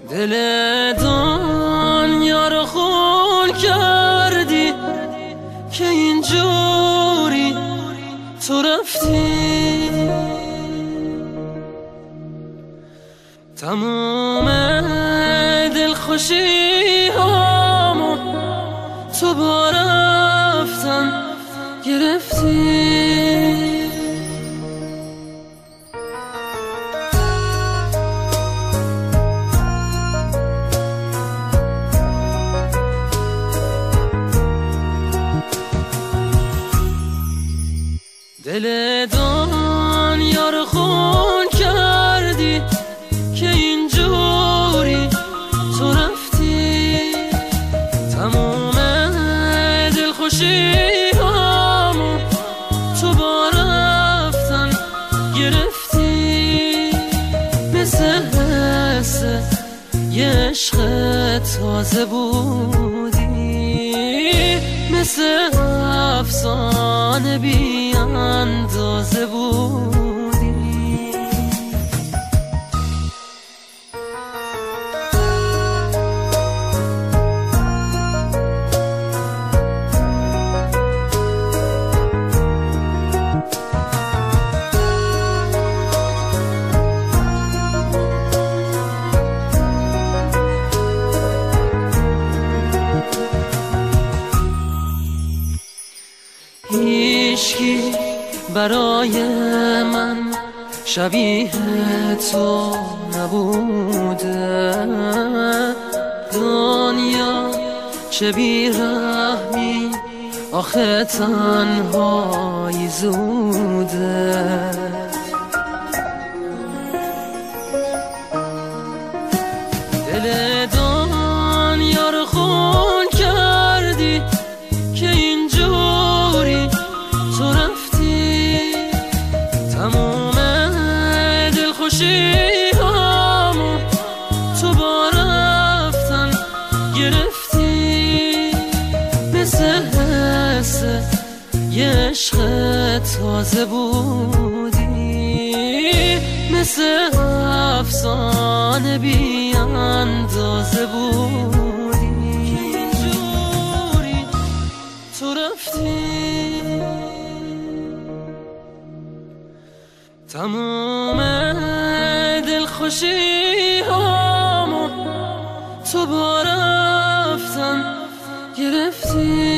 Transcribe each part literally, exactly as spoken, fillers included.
دل دنیا رو خون کردی که اینجوری تو رفتی. تموم دلخوشی هامو تو با رفتن گرفتی. دل دنیا رو خون کردی که اینجوری تو رفتی. تموم دلخوشی هامو تو با رفتن گرفتی. مثل حس یه عشق تازه بودی، مثل افسانه بی اندازه بودی. هیچکی برای من شبیه تو نبوده. دنیا چه بیرحمی آخه تنهایی زوده. دل دنیا رو خون کردی که اینجوری تو رفتی. تموم دلخوشی هامو تو با رفتن گرفتی. مثل حس یه عشق تازه بودی، مثل افسانه بی اندازه بودی. اینجوری تو رفتی. تموم دلخوشی هامو تو با رفتن گرفتی.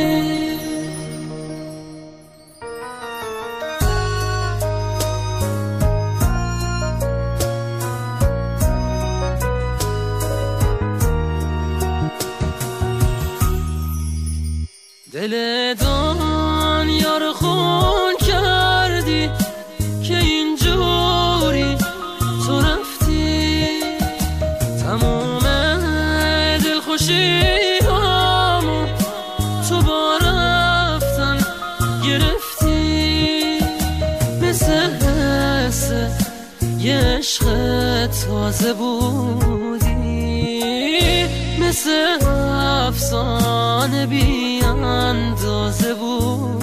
دل دنیا رو خون کردی که اینجوری تو رفتی. تموم دلخوشی هامو تو با رفتن گرفتی. مثل حس یه عشق تازه بودی، مثل افسانه بی اندازه بود.